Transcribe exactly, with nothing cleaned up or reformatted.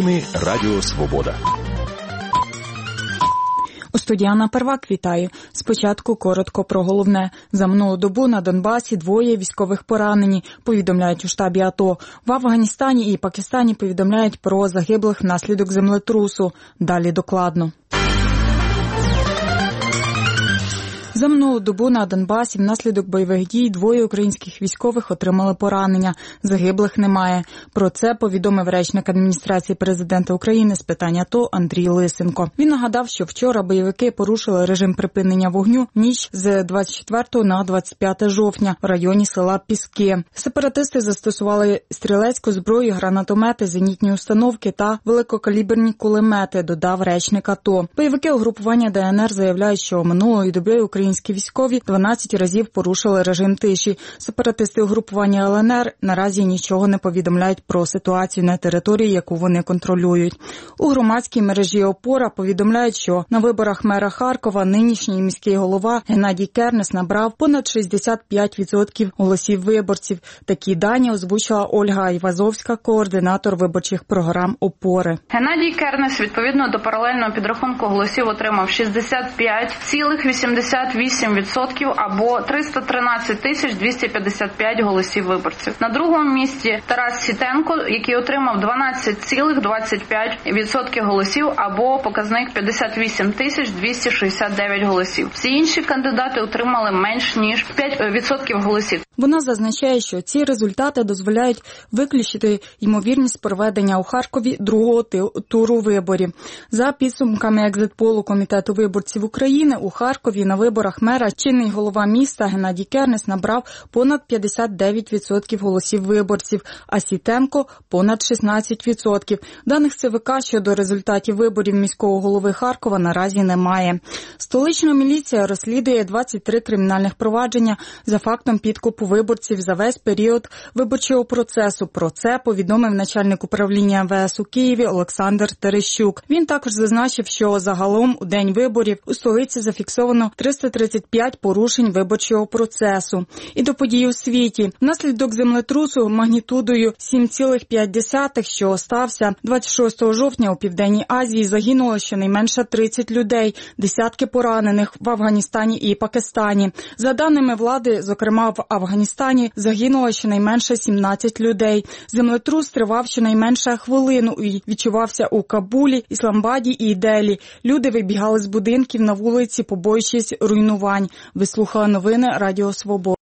Новини Радіо Свобода. У студії Анна Первак, вітаю. Спочатку коротко про головне. За минулу добу на Донбасі двоє військових поранені, повідомляють у штабі АТО. В Афганістані і Пакистані повідомляють про загиблих внаслідок землетрусу. Далі докладно. За минулу добу на Донбасі внаслідок бойових дій двоє українських військових отримали поранення. Загиблих немає. Про це повідомив речник адміністрації президента України з питань АТО Андрій Лисенко. Він нагадав, що вчора бойовики порушили режим припинення вогню в ніч з двадцять четвертого на двадцять п'яте жовтня в районі села Піски. Сепаратисти застосували стрілецьку зброю, гранатомети, зенітні установки та великокаліберні кулемети, додав речник АТО. Бойовики угрупування ДНР заявляють, що минулої доби українські Українські військові дванадцять разів порушили режим тиші. Сепаратисти угрупування ЛНР наразі нічого не повідомляють про ситуацію на території, яку вони контролюють. У громадській мережі «Опора» повідомляють, що на виборах мера Харкова нинішній міський голова Геннадій Кернес набрав понад шістдесят п'ять відсотків голосів виборців. Такі дані озвучила Ольга Айвазовська, координатор виборчих програм «Опори». Геннадій Кернес відповідно до паралельного підрахунку голосів отримав шістдесят п'ять цілих вісімдесят вісім відсотків або триста тринадцять тисяч двісті п'ятдесят п'ять голосів виборців. На другому місці Тарас Сітенко, який отримав дванадцять цілих двадцять п'ять відсотків голосів або показник п'ятдесят вісім тисяч двісті шістдесят дев'ять голосів. Всі інші кандидати отримали менш ніж п'ять відсотків голосів. Вона зазначає, що ці результати дозволяють виключити ймовірність проведення у Харкові другого туру виборів. За підсумками екзит-полу Комітету виборців України, у Харкові на виборах мера чинний голова міста Геннадій Кернес набрав понад п'ятдесят дев'ять відсотків голосів виборців, а Сітенко – понад шістнадцять відсотків. Даних ЦВК щодо результатів виборів міського голови Харкова наразі немає. Столична міліція розслідує двадцять три кримінальних провадження за фактом підкупу виборців за весь період виборчого процесу. Про це повідомив начальник управління ем ве ес у Києві Олександр Терещук. Він також зазначив, що загалом у день виборів у столиці зафіксовано триста тридцять п'ять порушень виборчого процесу. І до подій у світі. Внаслідок землетрусу магнітудою сім цілих п'ять десятих, що стався двадцять шостого жовтня у Південній Азії, загинуло щонайменше тридцять людей, десятки поранених в Афганістані і Пакистані. За даними влади, зокрема в Афганістані, загинуло щонайменше сімнадцять людей. Землетрус тривав щонайменше хвилину і відчувався у Кабулі, Ісламабаді і Делі. Люди вибігали з будинків на вулиці, побоюючись руйнувань. Ви слухали новини Радіо Свобода.